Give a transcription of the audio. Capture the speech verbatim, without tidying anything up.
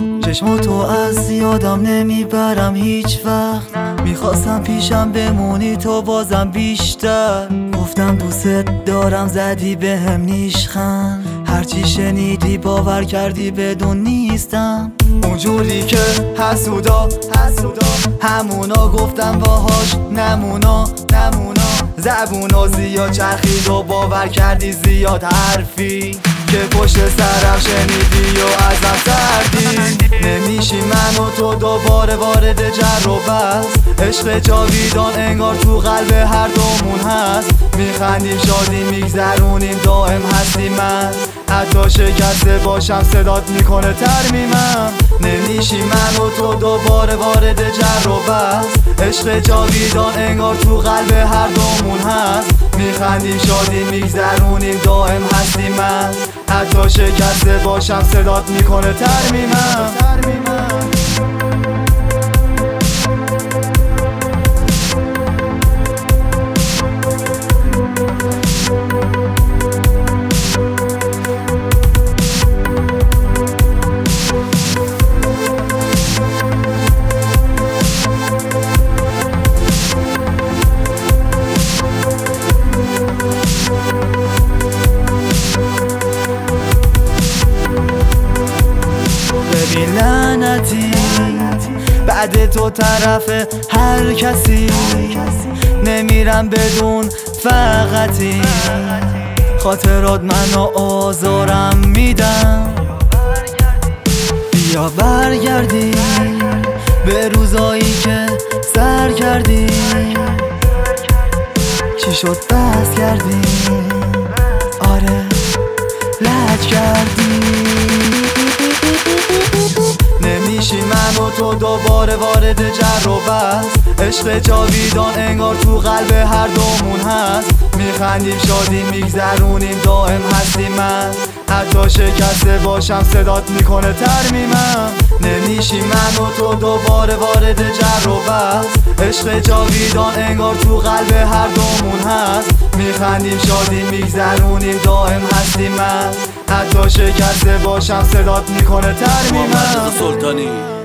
چشم تو از یادم نمیبرم هیچ وقت، میخواستم پیشم بمونی تو بازم بیشتر. گفتم دوست دارم زدی به هم نیشخند، هرچی شنیدی باور کردی بدون نیستم. اونجوری که حسودا حسودا همونا گفتم باهاش نمونا نمونا. زبونا زیاد چرخید و باور کردی زیاد حرفی که پشت سرم شنیدی و ازم سردی. نمیشی من و تو دوباره وارد جر و بس، عشق جاویدان انگار تو قلب هر دومون هست. میخندیم شادی میگذرونیم دائم هستیم من، حتی شکسته باشم صدات میکنه ترمیمم. نمیشی من و تو دوباره وارد جر و بس، عشق جاویدان انگار تو قلب هر دومون هست. میخندیم شادی میگذرونیم دائم هستیم من، حتی شکسته باشم صدات میکنه ترمیمم. لعنتی بعد تو طرف هر کسی، نمیرم بدون فقطی. خاطرات منو آزارم میدن، بیا برگردی به روزایی که سر کردی. چی شد بس کردی؟ آره لج کردی. نمیشی من و تو دوباره وارد جر و بس، عشق جاویدان انگار تو قلب هر دومون هست. میخندیم شادی میگذرونیم دائم هستیم من، حتی شکسته باشم صدات میکنه ترمیمم. نمیشی من و تو دوباره وارد جر و بس، عشق جاویدان انگار تو قلب هر دومون هست. میخندیم شادی میگذرونیم دائم هستیم من، حتی شکسته باشم صدات میکنه ترمیمم. سلطانی